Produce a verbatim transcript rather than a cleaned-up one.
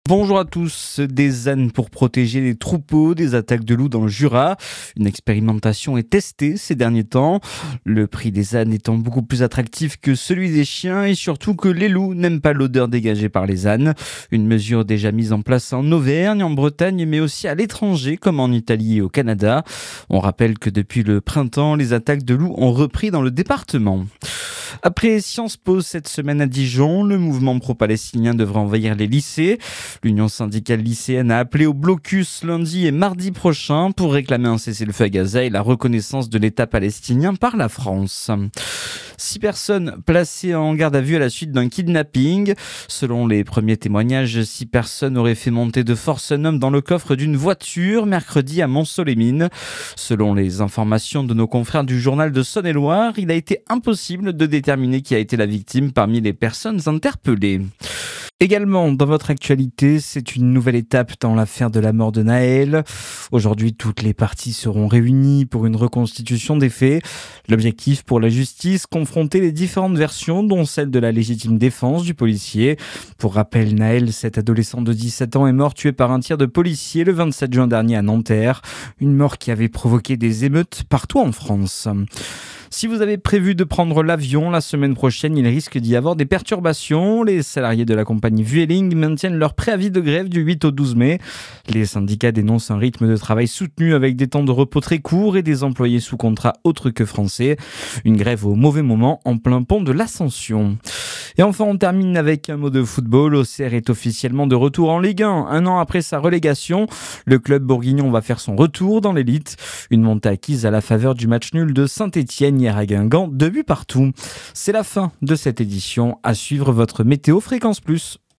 Bonjour à tous. Des ânes pour protéger les troupeaux des attaques de loups dans le Jura. Une expérimentation est testée ces derniers temps. Le prix des ânes étant beaucoup plus attractif que celui des chiens et surtout que les loups n'aiment pas l'odeur dégagée par les ânes. Une mesure déjà mise en place en Auvergne, en Bretagne, mais aussi à l'étranger comme en Italie et au Canada. On rappelle que depuis le printemps, les attaques de loups ont repris dans le département. Après Sciences Po cette semaine à Dijon, le mouvement pro-palestinien devrait envahir les lycées. L'Union syndicale lycéenne a appelé au blocus lundi et mardi prochain pour réclamer un cessez-le-feu à Gaza et la reconnaissance de l'État palestinien par la France. Six personnes placées en garde à vue à la suite d'un kidnapping. Selon les premiers témoignages, six personnes auraient fait monter de force un homme dans le coffre d'une voiture mercredi à Montceau-les-Mines. Selon les informations de nos confrères du journal de Saône-et-Loire, il a été impossible de déterminer qui a été la victime parmi les personnes interpellées. Également, dans votre actualité, c'est une nouvelle étape dans l'affaire de la mort de Naël. Aujourd'hui, toutes les parties seront réunies pour une reconstitution des faits. L'objectif pour la justice, confronter les différentes versions, dont celle de la légitime défense du policier. Pour rappel, Naël, cet adolescent de dix-sept ans, est mort tué par un tir de policier le vingt-sept juin dernier à Nanterre. Une mort qui avait provoqué des émeutes partout en France. Si vous avez prévu de prendre l'avion la semaine prochaine, il risque d'y avoir des perturbations. Les salariés de la compagnie Vueling maintiennent leur préavis de grève du huit au douze mai. Les syndicats dénoncent un rythme de travail soutenu avec des temps de repos très courts et des employés sous contrat autres que français. Une grève au mauvais moment en plein pont de l'Ascension. Et enfin, on termine avec un mot de football. Auxerre est officiellement de retour en Ligue un. Un an après sa relégation, le club bourguignon va faire son retour dans l'élite. Une montée acquise à la faveur du match nul de Saint-Étienne hier à Guingamp, deux buts partout. C'est la fin de cette édition. À suivre votre météo Fréquence Plus.